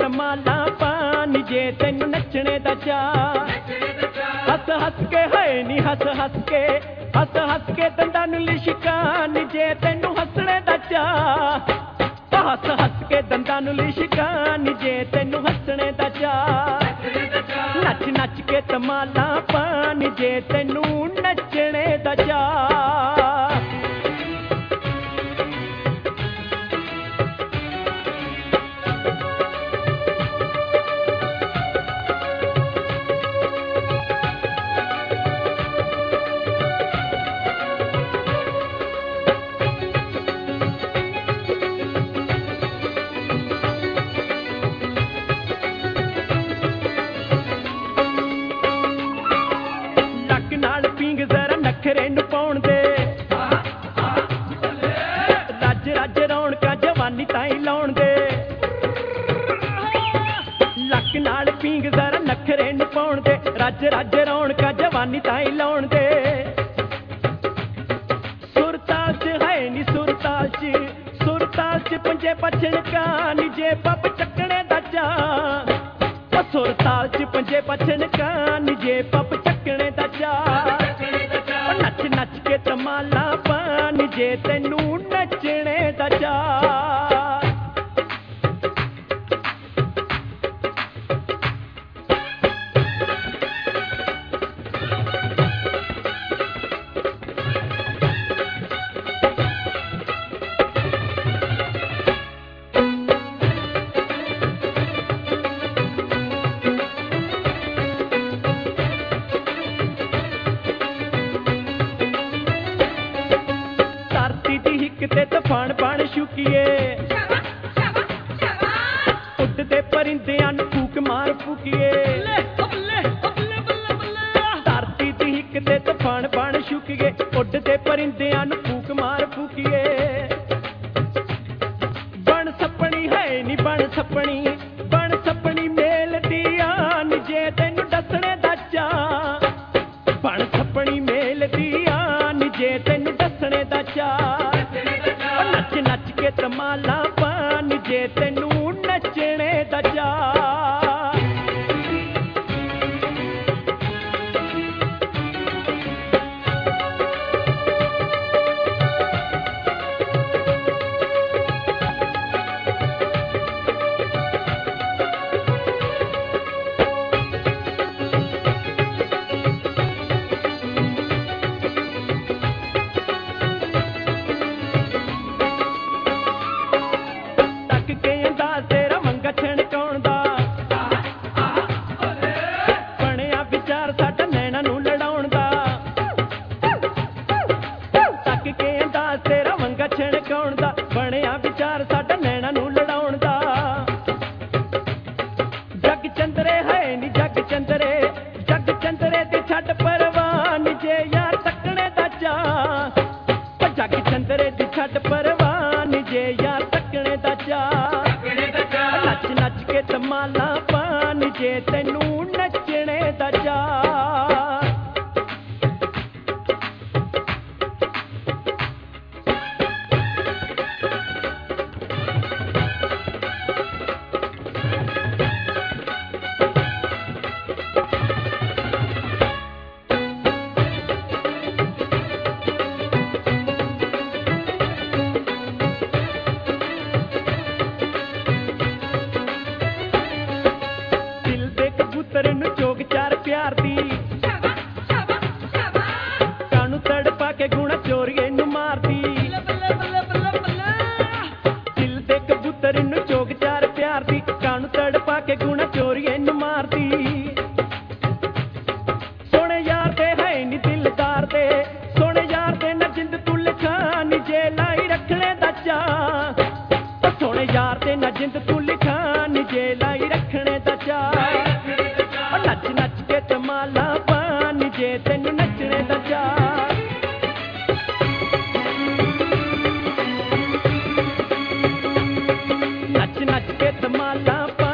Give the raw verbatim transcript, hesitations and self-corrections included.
धमाला पानी जे तेनू नचने दा चाऽ हस हस के है नी हस हस के हस हस के दंदां नू लिशकान जे तेनू हसने दा चाऽ हस हस के दंदां नू लिशकान जे तेनू हसने दा चाऽ नच नच के धमाला पानी जे तेनू नचने दा चाऽ नखरे नू पाउण दे रज रज रौणकां जवानी ताईं लाउण दे लक नाल पींग जरा नखरे नू पाउण दे रज रज रौणकां जवानी ताईं लाउण दे सुरताल च है नी सुरताल च सुरताल च पंजे पछण कान जे पप चकणे दा चाऽ सुरताल च पंजे पछण कान जे पप चकणे दा चाऽ नच नच के धमाला पानी जे तेनू नचने दा चाऽ ते तूफान बन शुकिए उड़दे परिंदियां नू फूक मार फूकिए धरती दी हिक ते तूफान बन शुकिए उड़दे परिंदियां नू फूक मार फूकिए बन सपनी है नी बन सपनी बन सपनी मेल दी आन जे तेनू दसणे दा चाऽ बन सपनी मेल दी आन जे तेनू दसणे दा चाऽ नच नच के धमाला पानी जे तेनू नचने दा चाऽ ਬਣਿਆ ਵਿਚਾਰ ਸਾਡਾ ਨੈਣਾ ਨੂੰ ਲੜਾਉਣ ਦਾ ਜੱਗ ਚੰਦਰੇ ਹੈ ਨੀ ਜੱਗ ਚੰਦਰੇ ਜੱਗ ਚੰਦਰੇ ਤੇ ਛੱਡ ਪਰਵਾਹ ਨੀ ਜੇ ਯਾਰ ਤੱਕਣੇ ਦਾ ਚਾਅ ਜੱਗ ਚੰਦਰੇ ਦੀ ਛੱਡ ਪਰਵਾਹ ਨੀ ਜੇ ਯਾਰ ਤੱਕਣੇ ਦਾ ਚਾਅ ਨੱਚ ਨੱਚ ਕੇ ਧਮਾਲਾ ਪਾਣੀ ਜੇ ਤੈਨੂੰ ਨੱਚਣੇ ਦਾ ਚਾਅ ਚੋਗ ਚਾਰ ਪਿਆਰ ਦੀ ਕਾਨੂੰ ਤੜਪਾ ਕੇ ਗੁਣਾ ਚੋਰੀਏ ਨੂੰ ਮਾਰਦੀ ਦਿਲ ਦੇ ਕਬੂਤਰ ਨੂੰ ਚੋਗ ਚਾਰ ਪਿਆਰ ਦੀ ਕਾਨੂੰ ਤੜਪਾ ਕੇ ਗੁਣਾ ਚੋਰੀਏ ਨੂੰ ਮਾਰਦੀ ਸੋਹਣੇ ਯਾਰ ਦੇ ਹੈ ਨੀ ਦਿਲਦਾਰ ਦੇ ਸੋਹਣੇ ਯਾਰ ਦੇ ਨਾ ਜਿੰਦ ਤੂੰ ਲਿਖਾ ਨੀ ਜੇ ਲਾਈ ਰੱਖਣੇ ਦਾ ਚਾਅ ਸੋਹਣੇ ਯਾਰ ਦੇ ਨਾ ਜਿੰਦ ਤੂੰ ਲਿਖਾ ਨੀ ਜੇ ਲਾਈ ਰੱਖਣੇ ਦਾ ਚਾਅ नच नच के धमाला पानी जे तेनू नचने दा चाऽ नच नच के धमाला